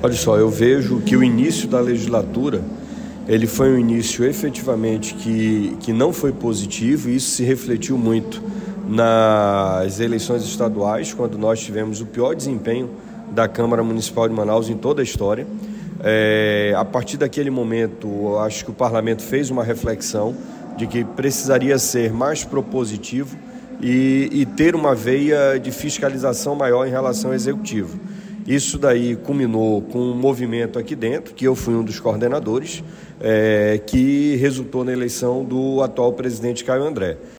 Olha só, eu vejo que o início da legislatura, ele foi um início efetivamente que não foi positivo, e isso se refletiu muito nas eleições estaduais, quando nós tivemos o pior desempenho da Câmara Municipal de Manaus em toda a história. A partir daquele momento, eu acho que o parlamento fez uma reflexão de que precisaria ser mais propositivo e ter uma veia de fiscalização maior em relação ao executivo. Isso daí culminou com um movimento aqui dentro, que eu fui um dos coordenadores, que resultou na eleição do atual presidente Caio André.